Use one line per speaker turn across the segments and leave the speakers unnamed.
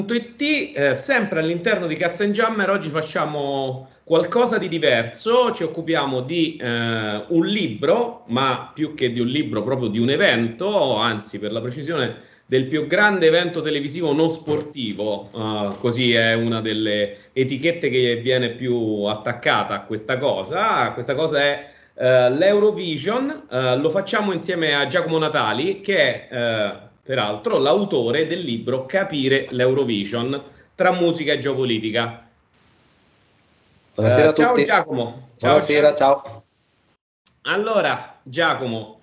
It, sempre all'interno di Cazzo and Jammer. Oggi facciamo qualcosa di diverso, ci occupiamo di un libro, ma più che di un libro proprio di un evento, anzi per la precisione del più grande evento televisivo non sportivo, così è una delle etichette che viene più attaccata a questa cosa. Questa cosa è l'Eurovision. Lo facciamo insieme a Giacomo Natali, che è peraltro l'autore del libro Capire l'Eurovision tra musica e geopolitica.
Buonasera a
Ciao
tutti.
Giacomo. Ciao
Buonasera,
Giacomo.
ciao.
Allora, Giacomo,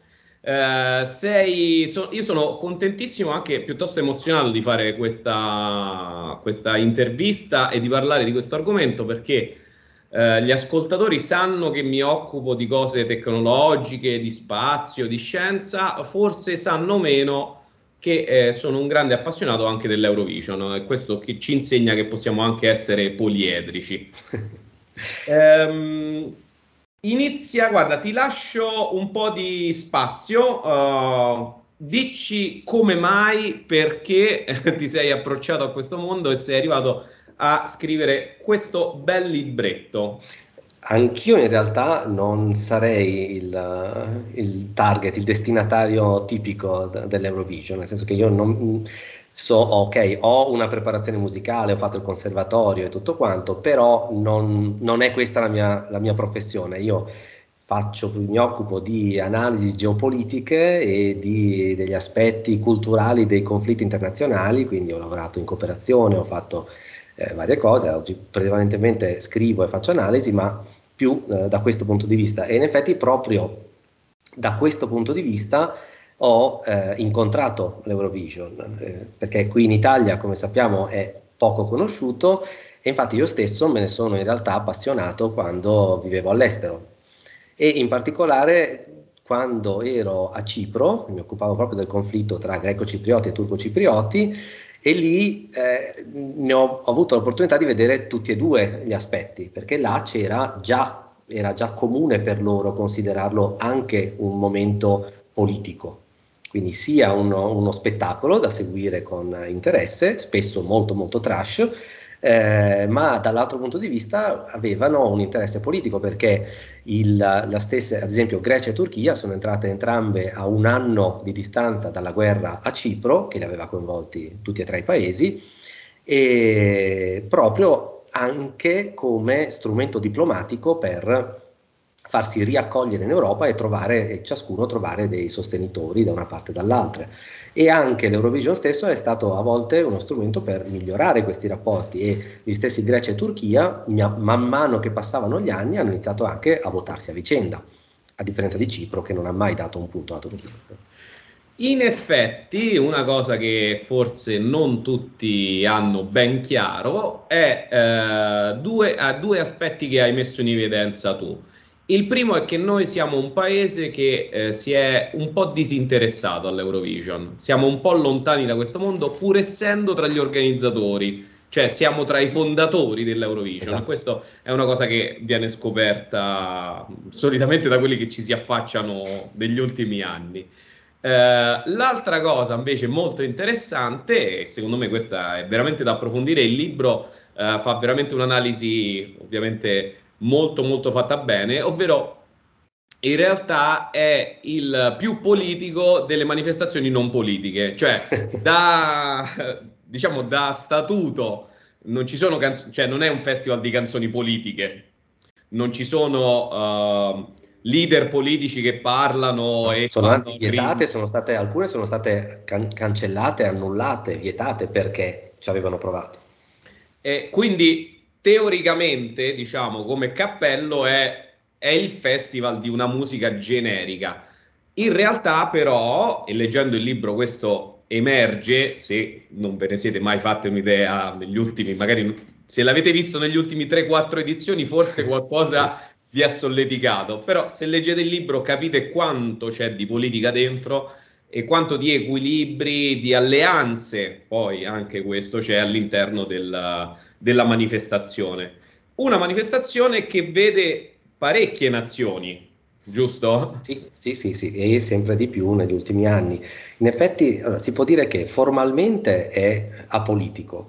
io sono contentissimo, anche piuttosto emozionato di fare questa intervista e di parlare di questo argomento perché gli ascoltatori sanno che mi occupo di cose tecnologiche, di spazio, di scienza, forse sanno meno che sono un grande appassionato anche dell'Eurovision, e questo che ci insegna che possiamo anche essere poliedrici. Ehm, Inizia, guarda, ti lascio un po' di spazio. Dici come mai, perché ti sei approcciato a questo mondo e sei arrivato a scrivere questo bel libretto.
Anch'io in realtà non sarei il target, il destinatario tipico dell'Eurovision, nel senso che io non so, ok, ho una preparazione musicale, ho fatto il conservatorio e tutto quanto, però non è questa la mia professione. Mi occupo di analisi geopolitiche e degli aspetti culturali dei conflitti internazionali, quindi ho lavorato in cooperazione, ho fatto varie cose, oggi prevalentemente scrivo e faccio analisi, ma più da questo punto di vista. E in effetti proprio da questo punto di vista ho incontrato l'Eurovision, perché qui in Italia, come sappiamo, è poco conosciuto e infatti io stesso me ne sono in realtà appassionato quando vivevo all'estero. E in particolare quando ero a Cipro, mi occupavo proprio del conflitto tra greco-ciprioti e turco-ciprioti, e lì ho avuto l'opportunità di vedere tutti e due gli aspetti, perché là era già comune per loro considerarlo anche un momento politico, quindi sia uno spettacolo da seguire con interesse, spesso molto molto trash, ma dall'altro punto di vista avevano un interesse politico perché la stessa, ad esempio Grecia e Turchia sono entrate entrambe a un anno di distanza dalla guerra a Cipro, che li aveva coinvolti tutti e tre i paesi, e proprio anche come strumento diplomatico per farsi riaccogliere in Europa e ciascuno trovare dei sostenitori da una parte e dall'altra. E anche l'Eurovision stesso è stato a volte uno strumento per migliorare questi rapporti e gli stessi Grecia e Turchia, man mano che passavano gli anni, hanno iniziato anche a votarsi a vicenda, a differenza di Cipro che non ha mai dato un punto alla Turchia.
In effetti, una cosa che forse non tutti hanno ben chiaro è due aspetti che hai messo in evidenza tu. Il primo è che noi siamo un paese che si è un po' disinteressato all'Eurovision, siamo un po' lontani da questo mondo, pur essendo tra gli organizzatori, cioè siamo tra i fondatori dell'Eurovision. E
Esatto.
questo è una cosa che viene scoperta solitamente da quelli che ci si affacciano degli ultimi anni. L'altra cosa invece molto interessante, e secondo me questa è veramente da approfondire, il libro fa veramente un'analisi ovviamente molto molto fatta bene, ovvero in realtà è il più politico delle manifestazioni non politiche, cioè diciamo da statuto non ci sono cioè non è un festival di canzoni politiche, non ci sono leader politici che parlano
No,
e
sono anzi
fanno
vietate,
critiche.
alcune sono state cancellate, annullate, vietate perché ci avevano provato.
E quindi teoricamente, diciamo, come cappello è il festival di una musica generica. In realtà, però, e leggendo il libro questo emerge, se non ve ne siete mai fatte un'idea negli ultimi, magari se l'avete visto negli ultimi 3-4 edizioni, forse qualcosa vi ha solleticato. Però se leggete il libro capite quanto c'è di politica dentro e quanto di equilibri, di alleanze, poi anche questo c'è all'interno della manifestazione. Una manifestazione che vede parecchie nazioni, giusto?
Sì, sì, sì, sì, e sempre di più negli ultimi anni. In effetti, allora, si può dire che formalmente è apolitico,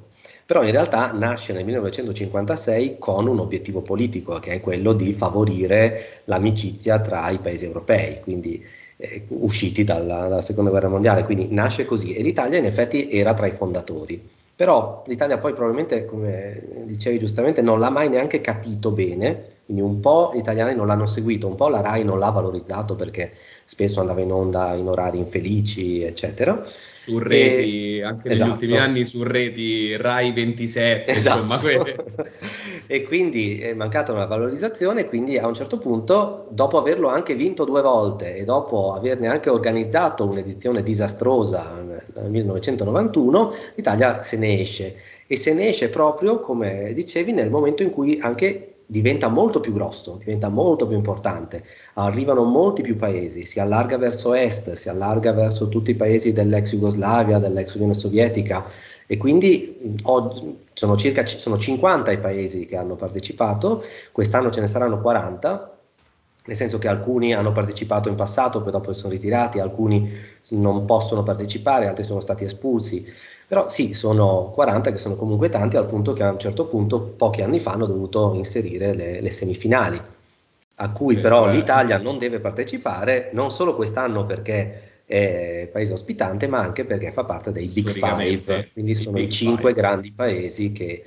però in realtà nasce nel 1956 con un obiettivo politico, che è quello di favorire l'amicizia tra i paesi europei, quindi usciti dalla seconda guerra mondiale, quindi nasce così, e l'Italia in effetti era tra i fondatori. Però l'Italia poi probabilmente, come dicevi giustamente, non l'ha mai neanche capito bene, quindi un po' gli italiani non l'hanno seguito, un po' la RAI non l'ha valorizzato perché spesso andava in onda in orari infelici, eccetera.
Su reti, anche negli ultimi
Esatto.
anni, su reti Rai 27, insomma,
Esatto, e quindi è mancata una valorizzazione, quindi a un certo punto, dopo averlo anche vinto 2 volte e dopo averne anche organizzato un'edizione disastrosa nel 1991, l'Italia se ne esce, e se ne esce proprio, come dicevi, nel momento in cui anche diventa molto più grosso, diventa molto più importante, arrivano molti più paesi, si allarga verso est, si allarga verso tutti i paesi dell'ex Jugoslavia, dell'ex Unione Sovietica, e quindi sono 50 i paesi che hanno partecipato, quest'anno ce ne saranno 40, nel senso che alcuni hanno partecipato in passato, poi dopo si sono ritirati, alcuni non possono partecipare, altri sono stati espulsi, però sì, sono 40 che sono comunque tanti, al punto che a un certo punto, pochi anni fa, hanno dovuto inserire le semifinali, a cui però
cioè,
l'Italia non deve partecipare, non solo quest'anno perché è paese ospitante, ma anche perché fa parte dei Big Five,
storicamente
quindi
i
sono i
Big
5
Five.
grandi paesi che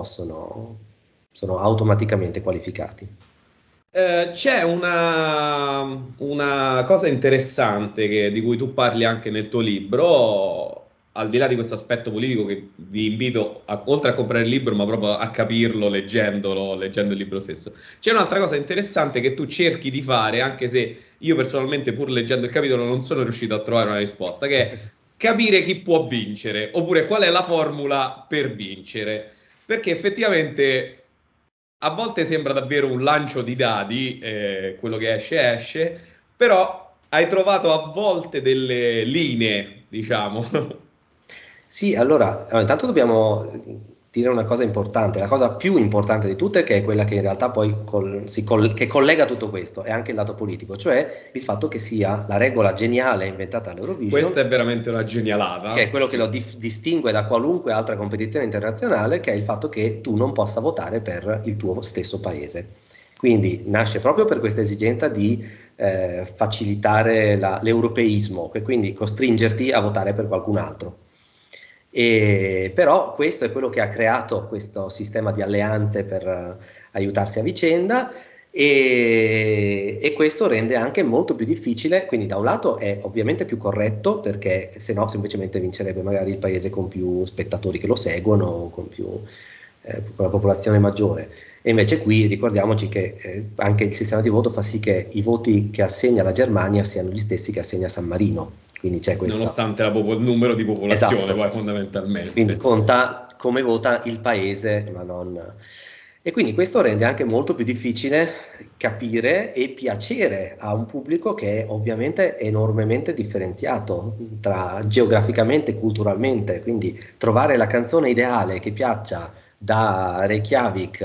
sono automaticamente qualificati.
C'è una cosa interessante di cui tu parli anche nel tuo libro, al di là di questo aspetto politico che vi invito, oltre a comprare il libro, ma proprio a capirlo leggendolo, leggendo il libro stesso. C'è un'altra cosa interessante che tu cerchi di fare, anche se io personalmente, pur leggendo il capitolo, non sono riuscito a trovare una risposta, che è capire chi può vincere, oppure qual è la formula per vincere. Perché effettivamente a volte sembra davvero un lancio di dadi, quello che esce esce, però hai trovato a volte delle linee, diciamo.
Sì, allora, intanto dobbiamo dire una cosa importante, la cosa più importante di tutte, che è quella che in realtà poi che collega tutto questo, è anche il lato politico, cioè il fatto che sia la regola geniale inventata
Questa
all'Eurovision,
è veramente una
che è
genialata,
quello che lo
sì.
distingue da qualunque altra competizione internazionale, che è il fatto che tu non possa votare per il tuo stesso paese. Quindi nasce proprio per questa esigenza di facilitare l'europeismo, e quindi costringerti a votare per qualcun altro. Però questo è quello che ha creato questo sistema di alleanze per aiutarsi a vicenda, e questo rende anche molto più difficile, quindi da un lato è ovviamente più corretto, perché se no semplicemente vincerebbe magari il paese con più spettatori che lo seguono, con la popolazione maggiore. E invece qui ricordiamoci che anche il sistema di voto fa sì che i voti che assegna la Germania siano gli stessi che assegna San Marino, quindi c'è questa.
Nonostante il numero di popolazione,
Esatto,
poi
quindi
fondamentalmente.
conta come vota il paese, ma non. E quindi questo rende anche molto più difficile capire e piacere a un pubblico che è ovviamente enormemente differenziato geograficamente e culturalmente, quindi trovare la canzone ideale che piaccia da Reykjavik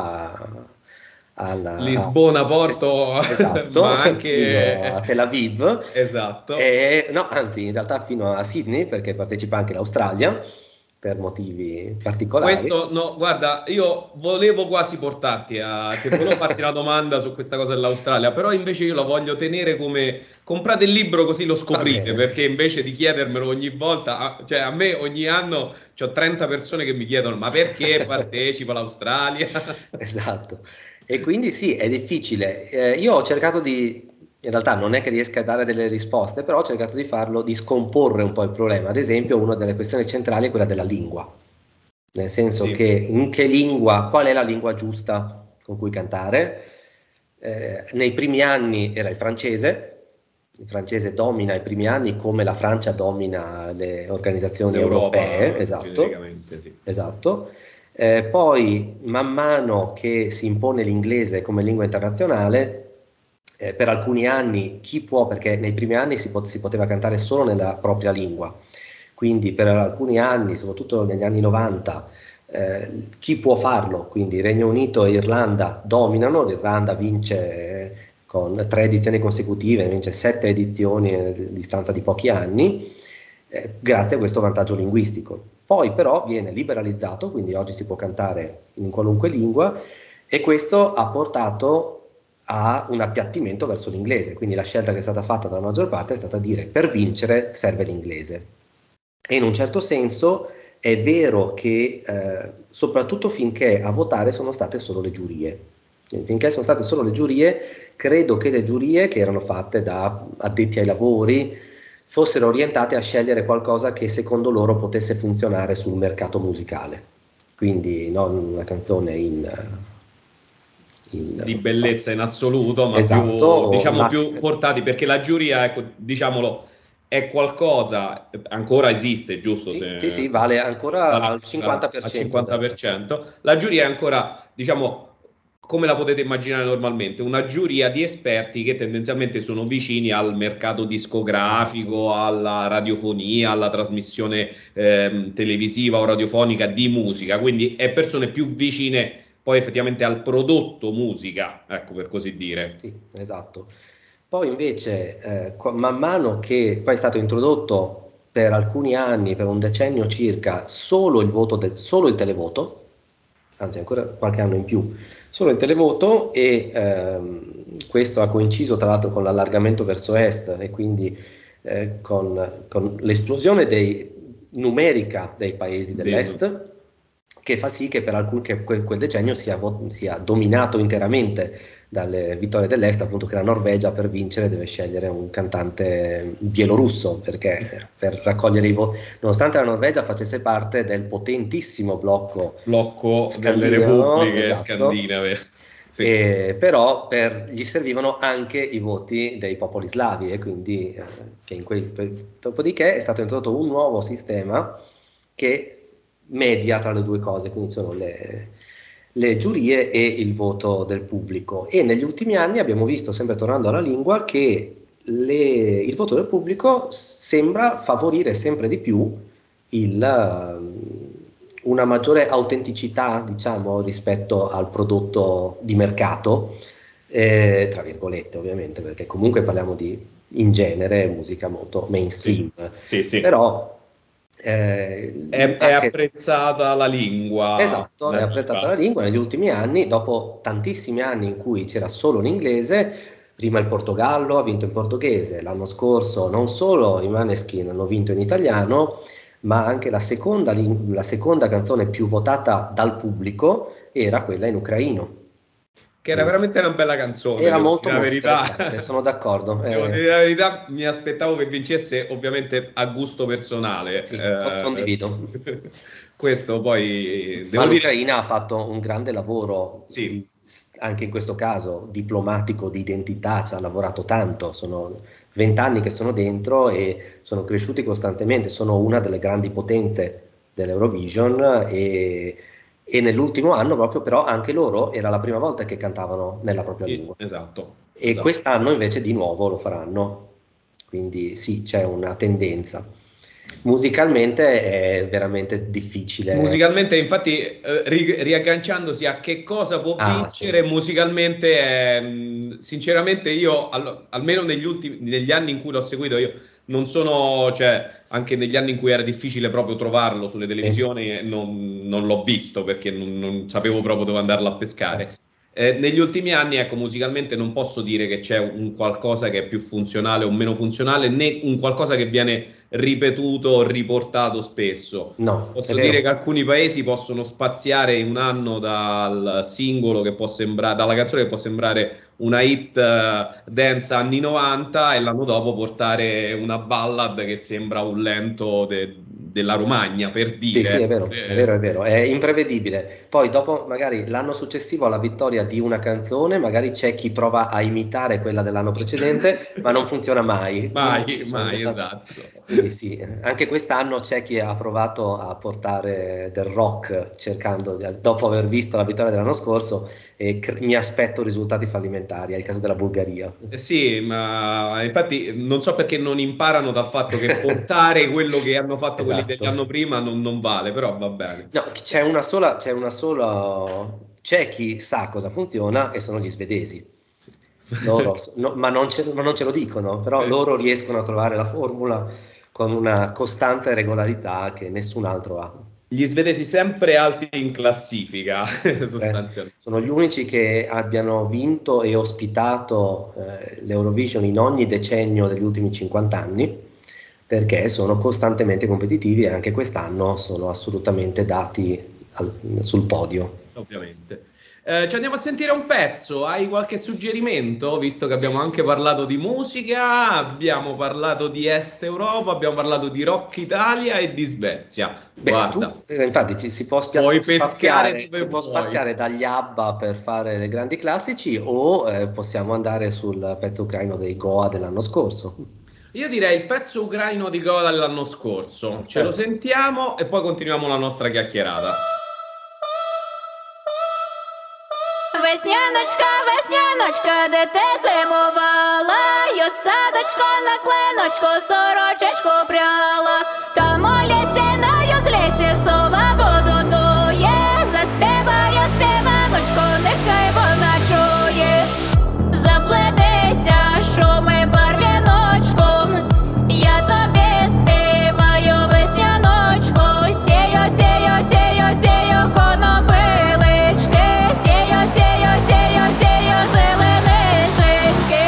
Lisbona, Porto,
esatto,
ma
fino a
anche...
Tel Aviv,
Esatto.
no, anzi, in realtà fino a Sydney, perché partecipa anche l'Australia per motivi particolari.
Questo, no, guarda, io volevo quasi che volevo farti una domanda su questa cosa dell'Australia, però invece io la voglio tenere come comprate il libro così lo
Va
scoprite,
bene,
perché invece di chiedermelo ogni volta, cioè a me ogni anno ho 30 persone che mi chiedono, ma perché partecipa l'Australia?
esatto. E quindi sì, è difficile. Io ho cercato in realtà non è che riesca a dare delle risposte, però ho cercato di farlo, di scomporre un po' il problema. Ad esempio, una delle questioni centrali è quella della lingua, nel senso che
Sì,
in che lingua, qual è la lingua giusta con cui cantare? Nei primi anni era il francese domina i primi anni come la Francia domina le organizzazioni europee,
l'Europa
esatto,
genericamente, sì.
esatto. Poi, man mano che si impone l'inglese come lingua internazionale, per alcuni anni chi può, perché nei primi anni si poteva cantare solo nella propria lingua, quindi per alcuni anni, soprattutto negli anni 90, chi può farlo? Quindi Regno Unito e Irlanda dominano, l'Irlanda vince con 3 edizioni consecutive, vince 7 edizioni a distanza di pochi anni, grazie a questo vantaggio linguistico. Poi però viene liberalizzato, quindi oggi si può cantare in qualunque lingua, e questo ha portato a un appiattimento verso l'inglese, quindi la scelta che è stata fatta dalla maggior parte è stata dire per vincere serve l'inglese. E in un certo senso è vero che soprattutto finché a votare sono state solo le giurie. Finché sono state solo le giurie, credo che le giurie, che erano fatte da addetti ai lavori, fossero orientate a scegliere qualcosa che secondo loro potesse funzionare sul mercato musicale. Quindi non una canzone
di bellezza in assoluto, ma
esatto,
più portati, perché la giuria, ecco, diciamolo, è qualcosa, ancora esiste, giusto?
sì, vale ancora
Vale
al
ancora al
50%.
50%. La giuria è ancora, diciamo, come la potete immaginare normalmente, una giuria di esperti che tendenzialmente sono vicini al mercato discografico,
Esatto.
alla radiofonia, alla trasmissione televisiva o radiofonica di musica, quindi è persone più vicine poi effettivamente al prodotto musica, ecco per così dire.
Sì, esatto. Poi invece, man mano che poi è stato introdotto per alcuni anni, per un decennio circa, solo solo il televoto, anzi ancora qualche anno in più, solo il televoto, e questo ha coinciso tra l'altro con l'allargamento verso est e quindi con l'esplosione numerica dei paesi dell'est, che fa sì che che quel decennio sia dominato interamente dalle vittorie dell'Est, appunto che la Norvegia per vincere deve scegliere un cantante bielorusso, perché per raccogliere i voti, nonostante la Norvegia facesse parte del potentissimo blocco
Blocco delle
scandinavo,
repubbliche
esatto,
scandinave. Sì.
però gli servivano anche i voti dei popoli slavi, e quindi dopodiché è stato introdotto un nuovo sistema che media tra le due cose, quindi sono le giurie e il voto del pubblico. E negli ultimi anni abbiamo visto, sempre tornando alla lingua, che il voto del pubblico sembra favorire sempre di più una maggiore autenticità, diciamo, rispetto al prodotto di mercato, tra virgolette ovviamente, perché comunque parliamo in genere, musica molto mainstream,
Sì.
però
È
anche
apprezzata la lingua
esatto, è apprezzata la
nativa.
lingua. Negli ultimi anni, dopo tantissimi anni in cui c'era solo l'inglese, prima il Portogallo ha vinto in portoghese, l'anno scorso non solo i Maneskin hanno vinto in italiano, ma anche la seconda canzone più votata dal pubblico era quella in ucraino.
Che era veramente una bella canzone,
Era
devo
molto
dire la
molto
verità.
interessante, sono d'accordo.
Devo dire la verità, mi aspettavo che vincesse, ovviamente a gusto personale.
Sì, condivido.
Questo poi
Ma
devo dire,
l'Ucraina ha fatto un grande lavoro
sì.
anche in questo caso diplomatico, di identità, ci ha lavorato tanto, sono 20 anni che sono dentro e sono cresciuti costantemente, sono una delle grandi potenze dell'Eurovision, e nell'ultimo anno proprio però anche loro era la prima volta che cantavano nella propria
Sì,
lingua, e
esatto.
quest'anno invece di nuovo lo faranno, quindi sì, c'è una tendenza. Musicalmente è veramente difficile.
Musicalmente, infatti, riagganciandosi a che cosa può
Ah, sì.
vincere, musicalmente, sinceramente io, almeno negli anni in cui l'ho seguito, io non sono, cioè, anche negli anni in cui era difficile proprio trovarlo sulle
Sì,
televisioni, non l'ho visto perché non sapevo proprio dove andarlo a pescare.
certo.
Negli ultimi anni, ecco, musicalmente non posso dire che c'è un qualcosa che è più funzionale o meno funzionale, né un qualcosa che viene ripetuto o riportato spesso.
No, è
Posso dire che
vero.
alcuni paesi possono spaziare in un anno dal singolo che può sembrare, dalla canzone che può sembrare una hit dance anni 90 e l'anno dopo portare una ballad che sembra un lento della Romagna, per
Sì,
dire.
è vero, è vero, è vero, è imprevedibile. Poi dopo, magari l'anno successivo alla vittoria di una canzone, magari c'è chi prova a imitare quella dell'anno precedente, ma non funziona mai.
Mai, esatto.
Quindi sì, anche quest'anno c'è chi ha provato a portare del rock, dopo aver visto la vittoria dell'anno scorso, e mi aspetto risultati fallimentari, è il caso della Bulgaria.
Sì, ma infatti non so perché non imparano dal fatto che portare quello che hanno fatto quelli
Esatto.
dell'anno prima non vale, però va bene.
No, c'è chi sa cosa funziona e sono gli svedesi.
Sì.
Loro, ma non ce lo dicono, però loro riescono a trovare la formula con una costante regolarità che nessun altro ha.
Gli svedesi sempre alti in classifica, sostanzialmente.
Sono gli unici che abbiano vinto e ospitato l'Eurovision in ogni decennio degli ultimi 50 anni, perché sono costantemente competitivi e anche quest'anno sono assolutamente dati sul podio.
Ovviamente. Ci andiamo a sentire un pezzo, hai qualche suggerimento? Visto che abbiamo anche parlato di musica, abbiamo parlato di Est Europa, abbiamo parlato di Rock Italia e di Svezia.
Beh,
Guarda,
infatti si può
puoi pescare dove
si può
vuoi.
spaziare dagli ABBA per fare le grandi classici o possiamo andare sul pezzo ucraino dei Goa dell'anno scorso.
Io direi il pezzo ucraino di Goa dell'anno scorso. Ce lo
Certo.
sentiamo e poi continuiamo la nostra chiacchierata.
Весняночка, весняночка, де ти зимувала, я садочко на клиночку, сорочечку пряла, там у лісі на юзлісі сова воду дує, заспіваю співаночку, нехай вона чує, заплетися шуми барвіночком, я тобі співаю весняночку, сію, сію, сію, сію, конопилички, сію, сію, сію, сію, зеленисеньки.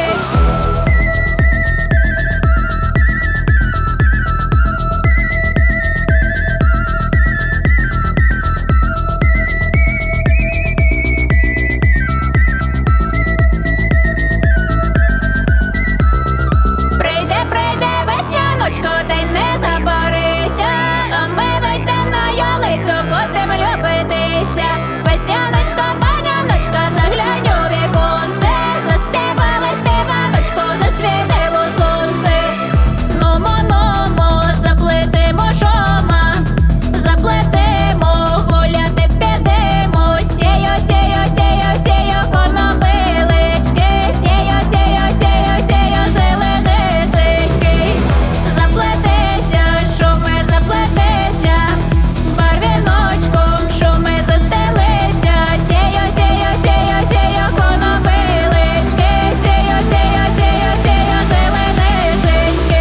Прийде, прийде весняночко, та й не забарися, а ми вийдем на ялицю, будем любитися. Весняночка, паняночка, заглянь у віконце, заспівали співаночку, засвітило сонце. Нумо, нумо, заплетимо шома, заплетимо, гуляти підемо, сію, сію, сію, сію, конопилички, сію, сію, сію, сію, зеленисеньки. Заплетися, шуми, заплетися, барвіночком шуми застелися, сію, сію, сію, сію, конопилички, сію, сію, сію, сію, зеленисеньки.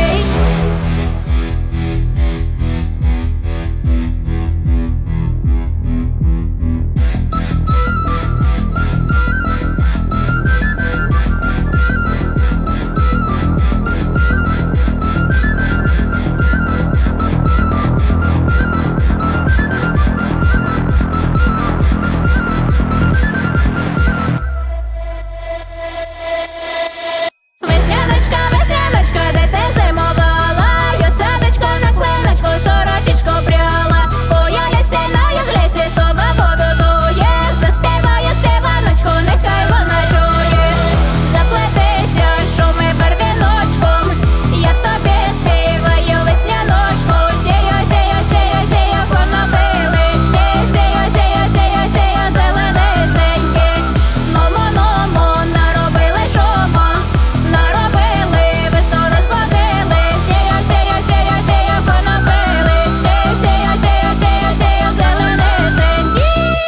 Весняночка, весняночка, де ти зимувала, я садочко на клиночку, сорочечку пряла, у ялісі на юзлісі сова воду дує, заспіваю співаночку, нехай вона чує, заплетися шуми барвіночком, я тобі співаю весняночку, сію, сію, сію, сію, конопилички, сію, сію, сію, сію, зеленисеньки. Нумо, нумо, наробили шума, наробили, весну розбудили, сію, сію, сію, сію, конопилички, сію, сію, сію, сію, зеленисеньки.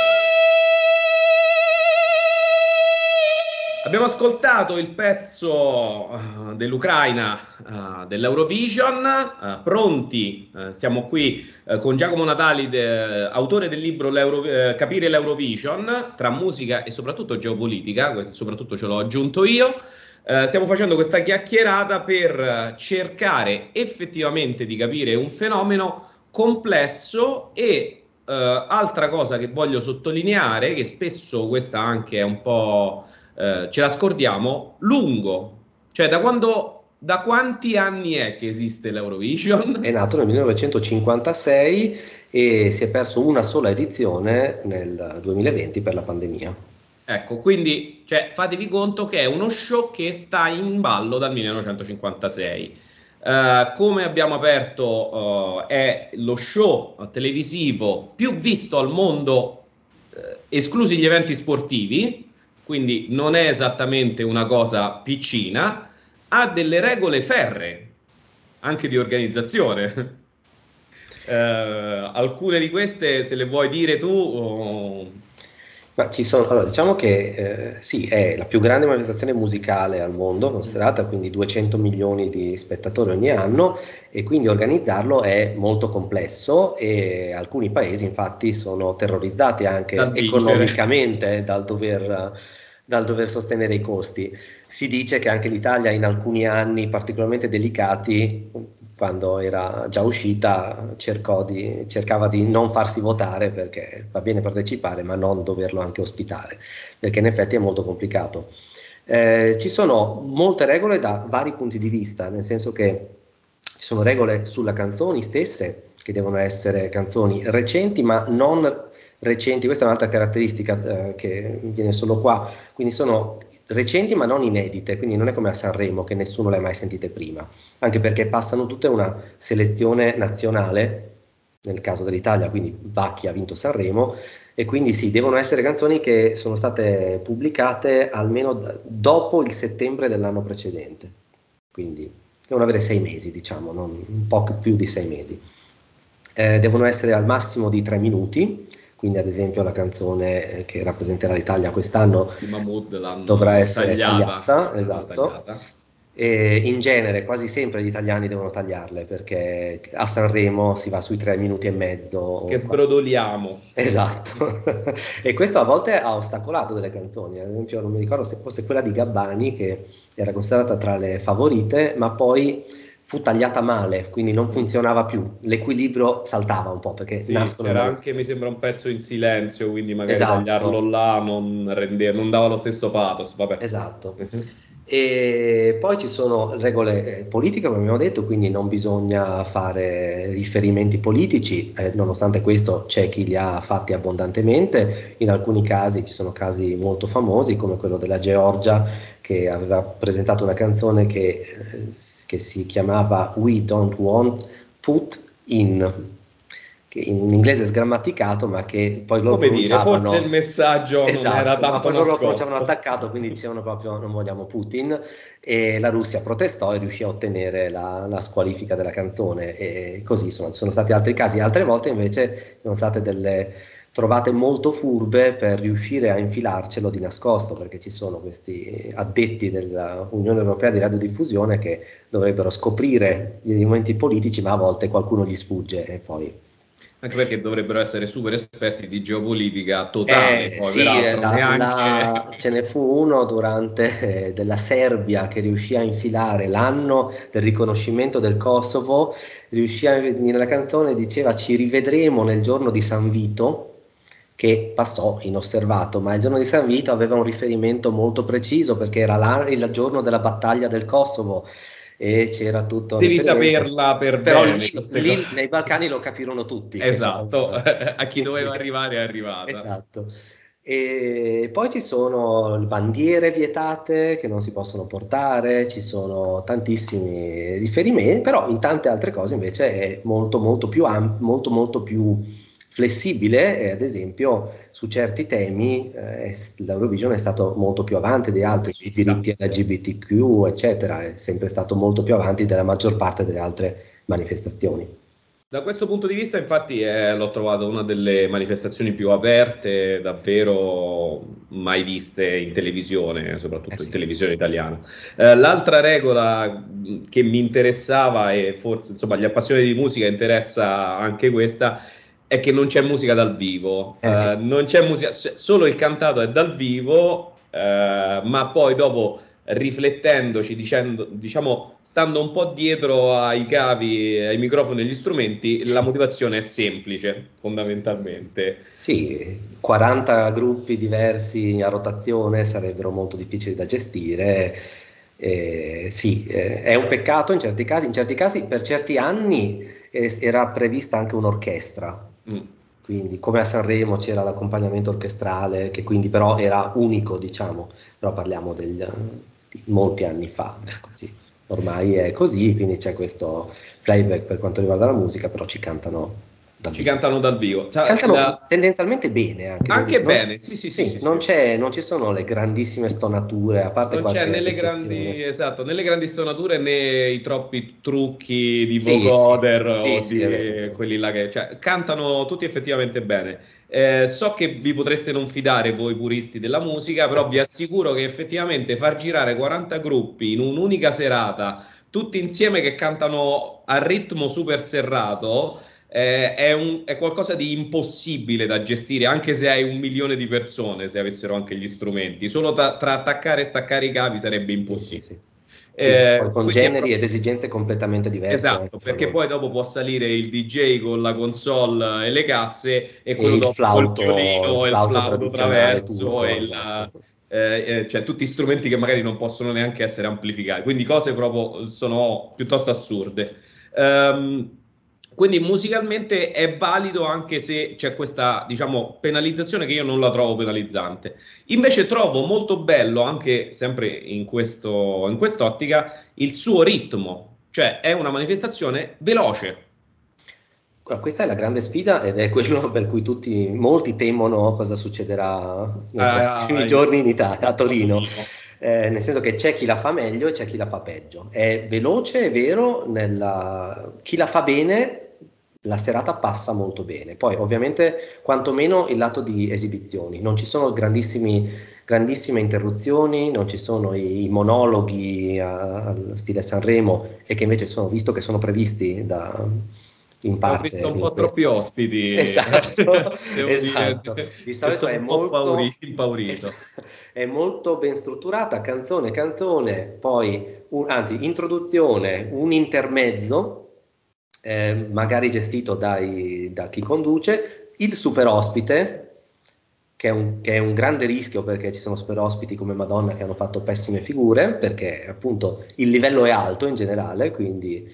Abbiamo ascoltato il pezzo dell'Ucraina dell'Eurovision, pronti, siamo qui con Giacomo Natali, autore del libro Capire l'Eurovision, tra musica e soprattutto geopolitica, soprattutto ce l'ho aggiunto io. Stiamo facendo questa chiacchierata per cercare effettivamente di capire un fenomeno complesso e altra cosa che voglio sottolineare, che spesso questa anche è un po' ce la scordiamo, lungo. Cioè, da quanti anni è che esiste l'Eurovision?
È nato nel 1956 e si è perso una sola edizione nel 2020 per la pandemia.
Ecco, quindi cioè, fatevi conto che è uno show che sta in ballo dal 1956. Come abbiamo aperto, è lo show televisivo più visto al mondo, esclusi gli eventi sportivi, quindi non è esattamente una cosa piccina, ha delle regole ferree, anche di organizzazione. Alcune di queste, se le vuoi dire tu...
Ma allora, diciamo che sì, è la più grande manifestazione musicale al mondo, considerata, quindi 200 milioni di spettatori ogni anno, e quindi organizzarlo è molto complesso e alcuni paesi infatti sono terrorizzati anche
Dal vincere.
economicamente dal dover sostenere i costi. Si dice che anche l'Italia in alcuni anni particolarmente delicati, quando era già uscita, cercava di non farsi votare perché va bene partecipare, ma non doverlo anche ospitare, perché in effetti è molto complicato. Ci sono molte regole da vari punti di vista, nel senso che ci sono regole sulle canzoni stesse, che devono essere canzoni recenti, ma non recenti. Questa è un'altra caratteristica che viene solo qua, quindi sono recenti ma non inedite, quindi non è come a Sanremo che nessuno le ha mai sentite prima, anche perché passano tutte una selezione nazionale, nel caso dell'Italia, quindi Vacchi ha vinto Sanremo, e quindi sì, devono essere canzoni che sono state pubblicate almeno dopo il settembre dell'anno precedente, quindi devono avere 6 mesi, diciamo, un po' più di 6 mesi. Devono essere al massimo di 3 minuti, quindi ad esempio la canzone che rappresenterà l'Italia quest'anno
Di Mahmood
dovrà
l'hanno
essere
tagliata.
tagliata,
L'hanno
esatto.
tagliata.
E in genere quasi sempre gli italiani devono tagliarle perché a Sanremo si va sui 3 minuti e mezzo
Che
o
sbrodoliamo.
esatto, e questo a volte ha ostacolato delle canzoni, ad esempio non mi ricordo se fosse quella di Gabbani che era considerata tra le favorite, ma poi fu tagliata male, quindi non funzionava più, l'equilibrio saltava un po' perché
Sì,
nascono in
c'era
modo
anche, mi
diverso.
sembra, un pezzo in silenzio, quindi magari tagliarlo
Esatto,
là non dava lo stesso pathos, vabbè.
esatto. E poi ci sono regole politiche, come abbiamo detto, quindi non bisogna fare riferimenti politici, nonostante questo c'è chi li ha fatti abbondantemente. In alcuni casi ci sono casi molto famosi, come quello della Georgia, che aveva presentato una canzone che si chiamava We Don't Want Put In, che in inglese è sgrammaticato, ma che poi loro
Come dire, forse il
pronunciavano.
messaggio non era
Esatto, ma
tanto
poi loro lo pronunciavano
nascosto.
attaccato, quindi dicevano proprio non vogliamo Putin, e la Russia protestò e riuscì a ottenere la squalifica della canzone, e così insomma, ci sono stati altri casi. Altre volte invece sono state delle trovate molto furbe per riuscire a infilarcelo di nascosto, perché ci sono questi addetti dell'Unione Europea di radiodiffusione che dovrebbero scoprire gli momenti politici, ma a volte qualcuno gli sfugge e poi.
Anche perché dovrebbero essere super esperti di geopolitica totale, poi
Sì,
peraltro neanche.
ce ne fu uno durante della Serbia che riuscì a infilare l'anno del riconoscimento del Kosovo, nella canzone diceva ci rivedremo nel giorno di San Vito, che passò inosservato, ma il giorno di San Vito aveva un riferimento molto preciso perché era il giorno della battaglia del Kosovo e c'era tutto un
Devi
riferimento.
saperla per
Però
bene
lì,
queste
lì
cose.
nei Balcani lo capirono tutti che cosa
Esatto,
voleva dire.
a chi doveva arrivare è arrivata.
Esatto. E poi ci sono le bandiere vietate che non si possono portare, ci sono tantissimi riferimenti, però in tante altre cose invece è molto molto più molto molto più flessibile e ad esempio su certi temi l'Eurovision è stato molto più avanti di altri, sui
Progressista.
diritti LGBTQ eccetera, è sempre stato molto più avanti della maggior parte delle altre manifestazioni.
Da questo punto di vista, infatti, l'ho trovato una delle manifestazioni più aperte davvero mai viste in televisione,
Eh
soprattutto in
sì.
televisione italiana. L'altra regola che mi interessava, e forse insomma agli appassionati di musica interessa anche questa, è che non c'è musica dal vivo.
Sì.
Non c'è musica, solo il cantato è dal vivo, ma poi dopo riflettendoci, diciamo, stando un po' dietro ai cavi, ai microfoni e agli strumenti, la motivazione è semplice, fondamentalmente.
Sì, 40 gruppi diversi a rotazione sarebbero molto difficili da gestire. Sì, è un peccato in certi casi per certi anni era prevista anche un'orchestra,
Mm.
quindi come a Sanremo c'era l'accompagnamento orchestrale, che quindi però era unico, diciamo, però parliamo di molti anni fa, ecco, sì. Ormai è così, quindi c'è questo playback per quanto riguarda la musica, però ci cantano
Ci cantano dal vivo. Cioè,
cantano tendenzialmente bene
anche bene, sì.
Non ci sono le grandissime stonature, a parte
non c'è
qualche
né le
eccezione.
grandi stonature né i troppi trucchi di
Sì,
vocoder o
sì, è vero.
di quelli là che cioè, cantano tutti effettivamente bene. So che vi potreste non fidare voi puristi della musica, però vi assicuro che effettivamente far girare 40 gruppi in un'unica serata, tutti insieme che cantano a ritmo super serrato, è qualcosa di impossibile da gestire, anche se hai 1 milione di persone, se avessero anche gli strumenti. Solo tra attaccare e staccare i cavi sarebbe impossibile.
Sì. Poi con
Quindi
generi ed esigenze completamente diverse.
esatto, perché poi dopo può salire il DJ con la console e le casse e
E
quello
il
dopo col
flauto,
violino e il flauto
tradizionale
traverso
turco,
e
esatto.
cioè tutti strumenti che magari non possono neanche essere amplificati, quindi cose proprio sono piuttosto assurde. Ehm, quindi musicalmente è valido anche se c'è questa, diciamo, penalizzazione che io non la trovo penalizzante. Invece trovo molto bello, anche sempre in quest'ottica, il suo ritmo, cioè è una manifestazione veloce.
Questa è la grande sfida ed è quello per cui molti temono cosa succederà nei prossimi giorni in Italia, a Torino. Nel senso che c'è chi la fa meglio e c'è chi la fa peggio. È veloce, è vero, chi la fa bene, la serata passa molto bene. Poi, ovviamente, quantomeno il lato di esibizioni. Non ci sono grandissime interruzioni, non ci sono i monologhi al stile Sanremo e che invece visto che sono previsti in
Ho
parte
visto un
in
po' troppi
questo.
ospiti,
Esatto,
devo dire,
esatto. Di
e
solito
sono
è
un po'
molto,
impaurito.
è molto ben strutturata, canzone, poi anzi, introduzione, un intermezzo, magari gestito da chi conduce, il super ospite, che è un grande rischio perché ci sono super ospiti come Madonna che hanno fatto pessime figure, perché appunto il livello è alto in generale, quindi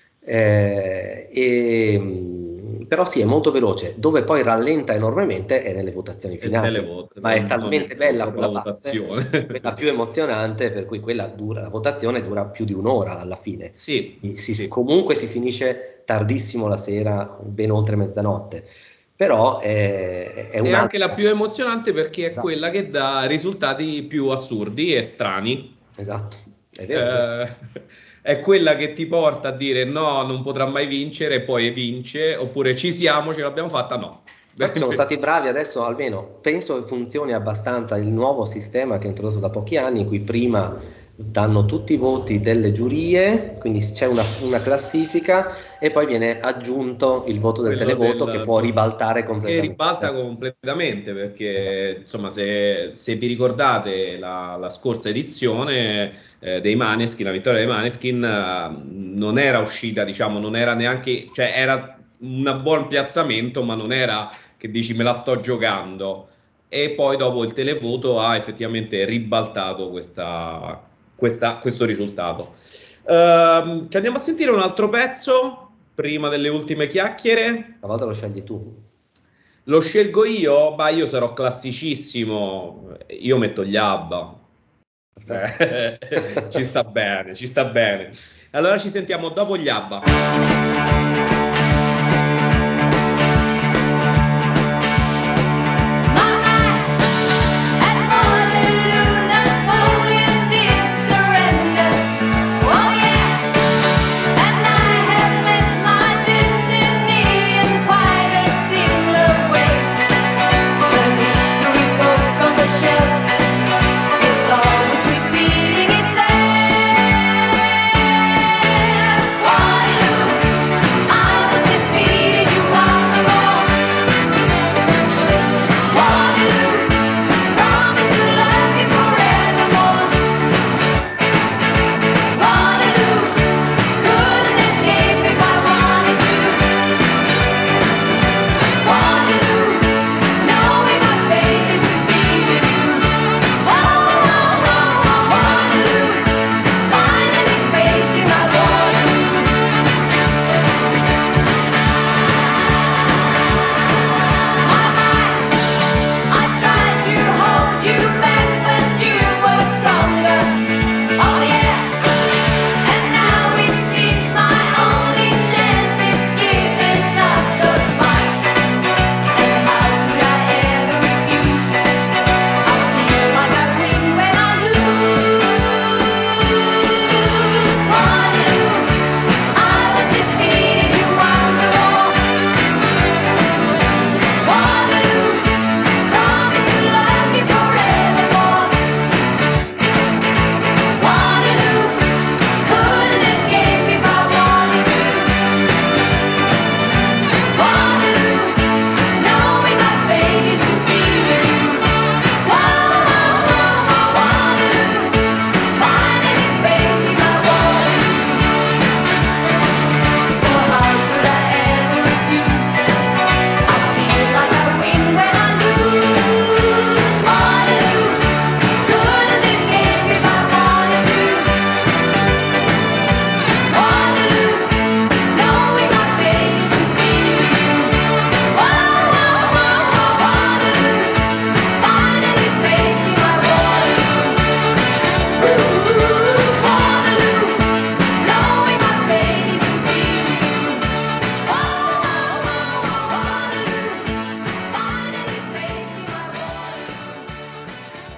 però sì, è molto veloce. Dove poi rallenta enormemente è nelle votazioni
E
finali,
televoto,
ma è
non il
talmente bella
televoto, la
quella parte,
votazione.
quella più emozionante, per cui la votazione dura più di un'ora alla fine.
Sì, sì.
Comunque si finisce tardissimo la sera, ben oltre mezzanotte, però è
È anche la
un'altra.
più emozionante perché è
Esatto,
quella che dà risultati più assurdi e strani.
esatto, è vero, è vero.
Eh, è quella che ti porta a dire no, non potrà mai vincere, e poi vince, oppure ci siamo, ce l'abbiamo fatta, no.
Poi sono stati bravi adesso, almeno penso che funzioni abbastanza il nuovo sistema che è introdotto da pochi anni, in cui prima danno tutti i voti delle giurie, quindi c'è una classifica e poi viene aggiunto il voto del
Quello
televoto che può ribaltare
che ribalta
completamente.
completamente
Esatto.
perché insomma se vi ricordate la scorsa edizione dei Maneskin, la vittoria dei Maneskin non era uscita, diciamo, non era neanche, cioè era un buon piazzamento, ma non era che dici me la sto giocando. E poi dopo il televoto ha effettivamente ribaltato questo risultato. Ci andiamo a sentire un altro pezzo prima delle ultime chiacchiere.
Una volta lo scegli tu.
Lo scelgo io? Bah, io sarò classicissimo. Io metto gli ABBA.
Perfetto.
Ci sta bene, ci sta bene. Allora ci sentiamo dopo gli ABBA.
I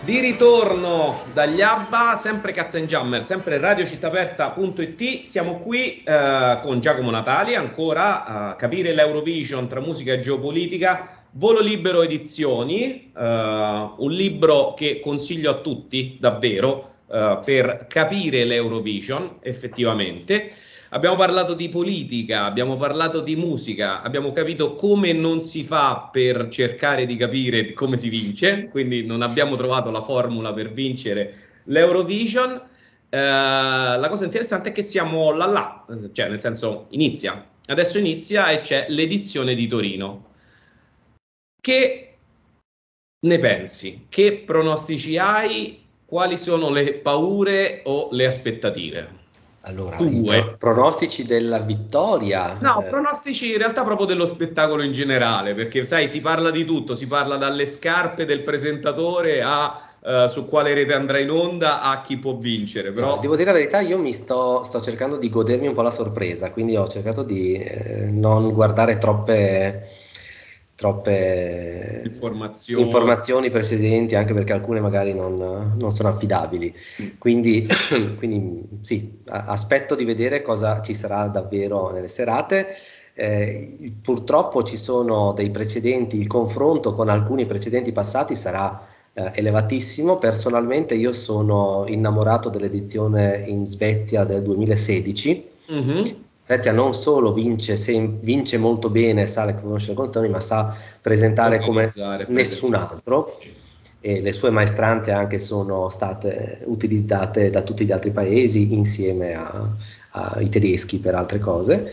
Di ritorno dagli ABBA, sempre Cazzo and Jammer, sempre radiocittaaperta.it. Siamo qui con Giacomo Natali ancora a capire l'Eurovision tra musica e geopolitica. Volo Libero Edizioni, un libro che consiglio a tutti, davvero, per capire l'Eurovision, effettivamente. Abbiamo parlato di politica, abbiamo parlato di musica, abbiamo capito come non si fa per cercare di capire come si vince, quindi non abbiamo trovato la formula per vincere l'Eurovision. La cosa interessante è che siamo là, cioè nel senso adesso inizia e c'è l'edizione di Torino. Che ne pensi? Che pronostici hai? Quali sono le paure o le aspettative?
Allora,
Tue.
pronostici della vittoria.
No, pronostici in realtà proprio dello spettacolo in generale, perché sai, si parla di tutto, si parla dalle scarpe del presentatore a su quale rete andrà in onda a chi può vincere,
Allora,
però
devo dire la verità, io sto cercando di godermi un po' la sorpresa, quindi ho cercato di non guardare troppe
informazioni.
informazioni precedenti, anche perché alcune magari non sono affidabili. Quindi, quindi sì, aspetto di vedere cosa ci sarà davvero nelle serate. Purtroppo ci sono dei precedenti, il confronto con alcuni precedenti passati sarà elevatissimo. Personalmente io sono innamorato dell'edizione in Svezia del 2016.
Mhm.
Svezia non solo vince molto bene, sa conoscere le canzoni, ma sa presentare come
Organizzare,
nessun altro,
sì.
e le sue maestranze anche sono state utilizzate da tutti gli altri paesi insieme ai tedeschi per altre cose,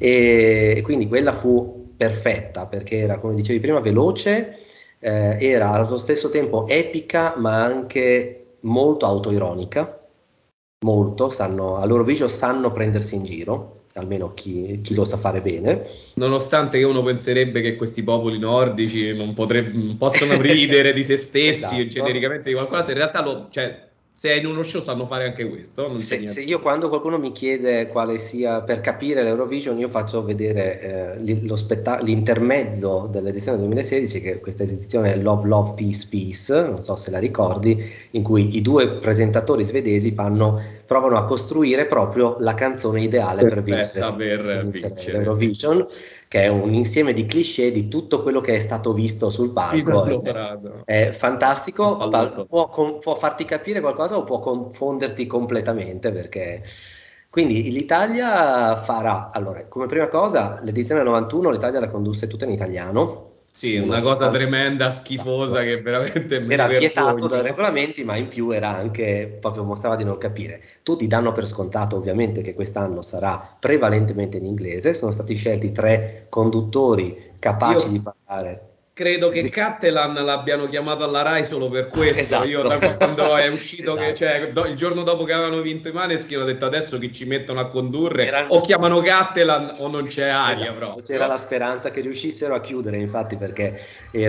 e quindi quella fu perfetta perché era, come dicevi prima, veloce, era allo stesso tempo epica ma anche molto autoironica, molto, all'Eurovision sanno prendersi in giro, almeno chi lo sa fare bene.
Nonostante che uno penserebbe che questi popoli nordici non possono ridere di se stessi
Esatto.
genericamente di qualcosa,
Sì.
in realtà cioè, se è in uno show sanno fare anche questo, non c'è
Se
niente.
io, quando qualcuno mi chiede quale sia, per capire l'Eurovision, io faccio vedere l'intermezzo dell'edizione 2016, che questa edizione è Love Love Peace Peace, non so se la ricordi, in cui i due presentatori svedesi provano a costruire proprio la canzone ideale per
Perfetta per
vincere
vincere, sì.
l'Eurovision, che è un insieme di cliché di tutto quello che è stato visto sul
Fino
palco.
allora
È fantastico,
Appalluto.
può farti capire qualcosa o può confonderti completamente, perché quindi l'Italia farà, allora, come prima cosa, l'edizione del 91 l'Italia la condusse tutta in italiano,
Sì, una cosa
nonostante
tremenda, schifosa, che veramente me ne
era vietato dai
vergogno.
regolamenti, ma in più era anche, proprio mostrava di non capire. Tutti danno per scontato ovviamente che quest'anno sarà prevalentemente in inglese, sono stati scelti 3 conduttori capaci di
Io
parlare.
credo che Cattelan l'abbiano chiamato alla Rai solo per questo. Io
Esatto.
da quando è uscito,
Esatto.
cioè, il giorno dopo che avevano vinto i Maneskin, ho detto adesso chi ci mettono a condurre
Era-
o chiamano Cattelan o non c'è aria
Esatto, c'era
proprio.
la speranza che riuscissero a chiudere, infatti, perché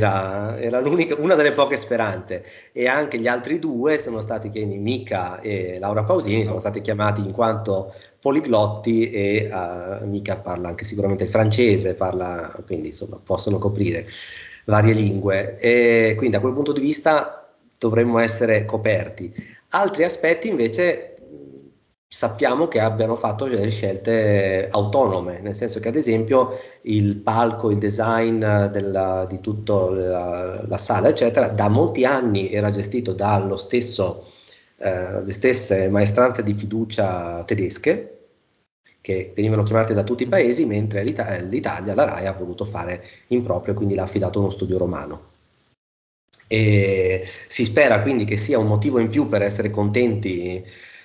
era una delle poche speranze. E anche gli altri due sono stati, quindi Mika e Laura Pausini, sono stati chiamati in quanto poliglotti, e Mika parla anche sicuramente il francese, quindi insomma possono coprire varie lingue, e quindi da quel punto di vista dovremmo essere coperti. Altri aspetti invece sappiamo che abbiano fatto delle scelte autonome, nel senso che ad esempio il palco, il design di tutta la sala, eccetera, da molti anni era gestito le stesse maestranze di fiducia tedesche, che venivano chiamate da tutti i paesi, mentre l'Italia, la Rai, ha voluto fare in proprio, quindi l'ha affidato a uno studio romano. E si spera quindi che sia un motivo in più per essere contenti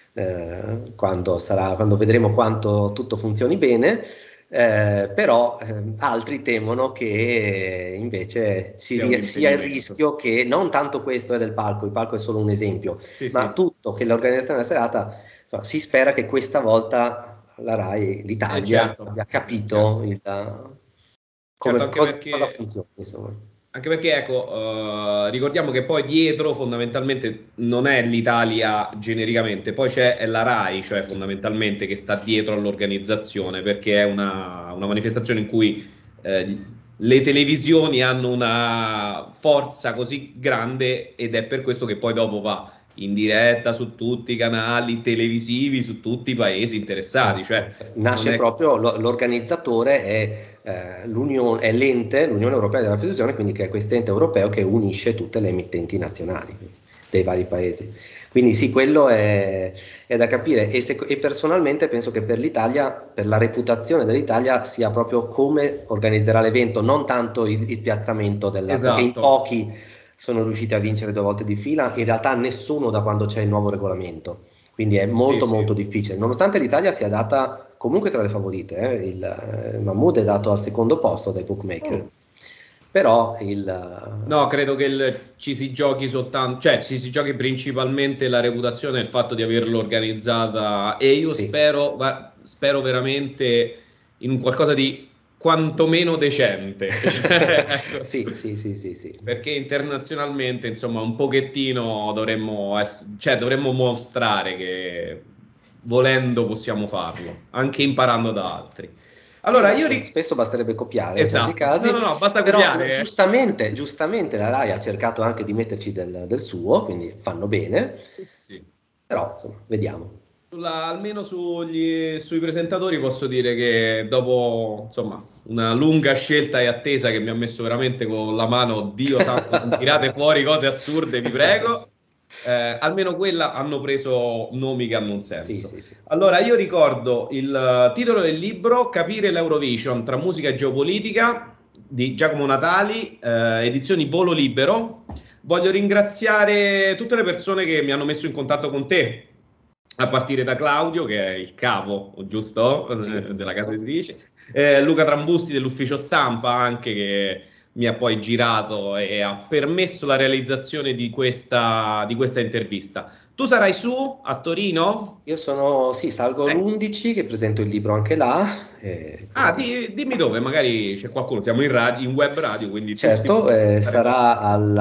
quando vedremo quanto tutto funzioni bene, però altri temono che invece
Sia un
sia il
impedimento.
rischio che non tanto questo è del palco, il palco è solo un esempio,
Sì,
ma
sì.
tutto, che l'organizzazione della serata, insomma, si spera che questa volta la Rai, l'Italia,
Certo,
abbia capito
certo. Certo,
cosa funziona, insomma.
anche perché, ecco, ricordiamo che poi dietro fondamentalmente non è l'Italia genericamente, poi è la Rai, cioè fondamentalmente che sta dietro all'organizzazione, perché è una manifestazione in cui le televisioni hanno una forza così grande ed è per questo che poi dopo va in diretta su tutti i canali televisivi, su tutti i paesi interessati. Cioè,
nasce proprio l'organizzatore è l'ente, l'Unione Europea della Fusione, quindi che è questo ente europeo che unisce tutte le emittenti nazionali dei vari paesi. Quindi sì, quello è da capire e personalmente penso che per l'Italia, per la reputazione dell'Italia, sia proprio come organizzerà l'evento, non tanto il piazzamento perché in pochi sono riusciti a vincere 2 volte di fila, in realtà nessuno da quando c'è il nuovo regolamento, quindi è molto molto difficile, nonostante l'Italia sia data comunque tra le favorite, il Mahmood è dato al secondo posto dai bookmaker. Però
no, credo che ci si giochi soltanto, cioè ci si giochi principalmente la reputazione e il fatto di averlo organizzata, e io spero veramente in un qualcosa di quantomeno decente. Ecco.
Sì.
Perché internazionalmente, insomma, un pochettino dovremmo mostrare che volendo possiamo farlo, anche imparando da altri. Allora,
spesso basterebbe copiare in certi casi,
no, basta
però
copiare.
Giustamente la Rai ha cercato anche di metterci del suo, quindi fanno bene,
Sì.
Però insomma, vediamo.
Almeno sui presentatori posso dire che dopo, insomma, una lunga scelta e attesa che mi ha messo veramente con la mano, Dio santo, non tirate fuori cose assurde, vi prego. Almeno quella hanno preso nomi che hanno un senso.
Sì.
Allora, io ricordo il titolo del libro, Capire l'Eurovision tra musica e geopolitica, di Giacomo Natali, edizioni Volo Libero. Voglio ringraziare tutte le persone che mi hanno messo in contatto con te, a partire da Claudio, che è il capo, giusto, della casa editrice, Luca Trambusti dell'ufficio stampa anche, che mi ha poi girato e ha permesso la realizzazione di questa intervista. Tu sarai su a Torino?
Io salgo l'11 che presento il libro anche là.
Dimmi dove, magari c'è qualcuno, siamo in web radio, quindi
certo, sarà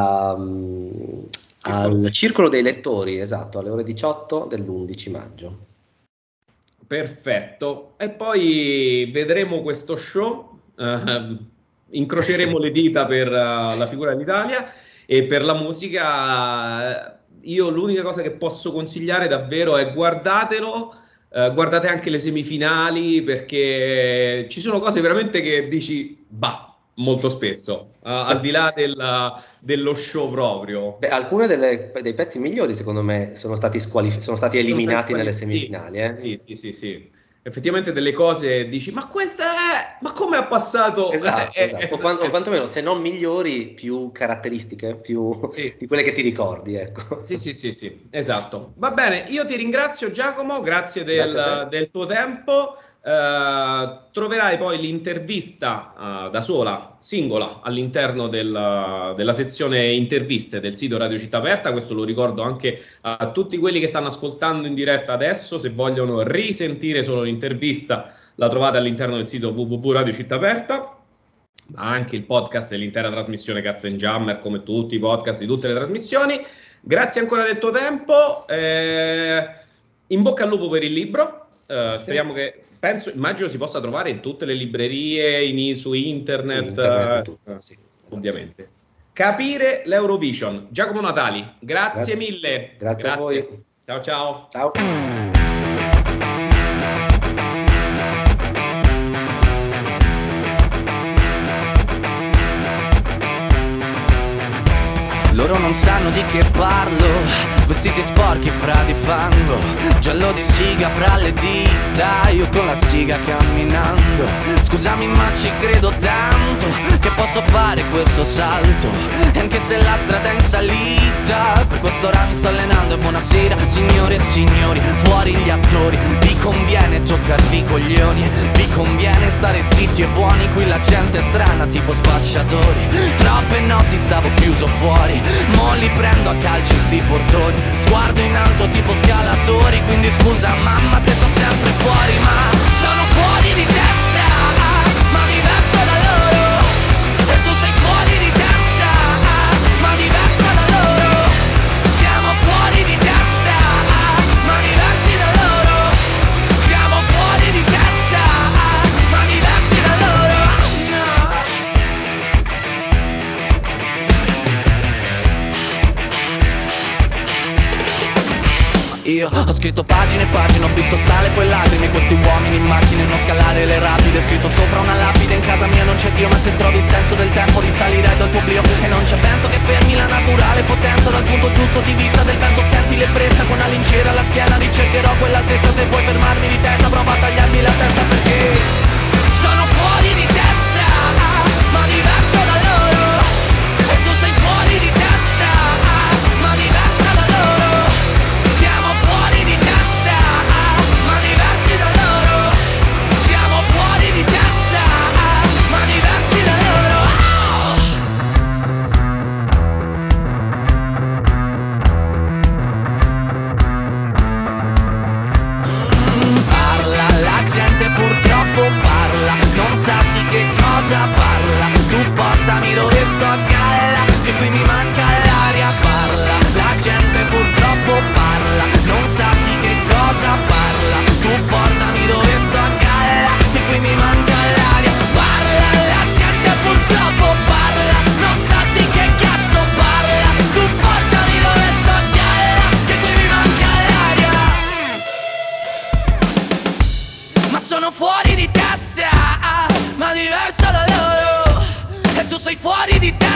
al Circolo dei Lettori, esatto, alle ore 18 dell'11 maggio.
Perfetto, e poi vedremo questo show, incroceremo le dita per la figura dell'Italia e per la musica. Io l'unica cosa che posso consigliare davvero è guardatelo, guardate anche le semifinali perché ci sono cose veramente che dici, bah, molto spesso, al di là dello show proprio.
Beh, alcuni dei pezzi migliori, secondo me, sono stati eliminati nelle semifinali.
Sì. Effettivamente delle cose dici, ma questa è, ma come ha passato?
Esatto. O quantomeno, se non migliori, più caratteristiche, più di quelle che ti ricordi, ecco.
Sì, esatto. Va bene, io ti ringrazio Giacomo, grazie
Grazie a te.
del tuo tempo. Troverai poi l'intervista da sola, singola, all'interno della sezione interviste del sito Radio Città Aperta. Questo lo ricordo anche a tutti quelli che stanno ascoltando in diretta adesso. Se vogliono risentire solo l'intervista, la trovate all'interno del sito www.Radio Città Aperta. Ma anche il podcast dell'intera trasmissione Cazzo and Jammer, come tutti i podcast di tutte le trasmissioni. Grazie ancora del tuo tempo. In bocca al lupo per il libro. Speriamo che. Immagino si possa trovare in tutte le librerie, su internet.
Tutto, sì.
Ovviamente. Capire l'Eurovision. Giacomo Natali, grazie mille.
Grazie a voi.
Ciao.
Ciao.
Loro non sanno di che parlo, vestiti sporchi fra di fango, giallo di siga fra le dita, io con la siga camminando. Scusami ma ci credo tanto, che posso fare questo salto, e anche se la strada è in salita, per quest'ora mi sto allenando e buonasera signore e signori, fuori gli attori, vi conviene toccarvi i coglioni, vi conviene stare zitti e buoni, qui la gente è strana tipo spacciatori, troppe notti stavo chiuso fuori, mo li prendo a calci sti portoni, sguardo in alto tipo scalatori, quindi scusa mamma se sto sempre fuori, ma sono fuori di testa, ma diverso da loro, e tu sei fuori di testa, ma diversa da loro, siamo fuori di testa, ma diversi da loro, siamo fuori di testa, ma diversi da loro, no. Io ho scritto pagine e pagine, ho visto sale poi lacrime, questi uomini in macchine, non scalare le rapide. Scritto sopra una lapide, in casa mia non c'è Dio, ma se trovi il senso del tempo risalirai dal tuo oblio. E non c'è vento che fermi la naturale potenza, dal punto giusto di vista del vento senti l'ebbrezza. Con la lincera alla schiena ricercherò quell'altezza, se vuoi fermarmi di testa prova a tagliarmi la testa, perché sono fuori di testa, ma diverso da loro. E tu sei fuori di testa, ma diversa da loro. Siamo fuori di testa, ma diversi da loro. Siamo fuori di testa, ma diversi da loro. Parla, la gente purtroppo parla, non sa di che cosa parla. Tu portami dove sto a galla, che qui mi manca l'aria. Parla, la gente purtroppo parla, non sa di che cosa parla. Tu portami dove sto a galla, che qui mi manca l'aria. Parla, la gente purtroppo parla, non sa di che cazzo parla. Tu portami dove sto a galla, che qui mi manca l'aria. Ma sono fuori di testa, ma diverso da loro. E tu sei fuori di testa.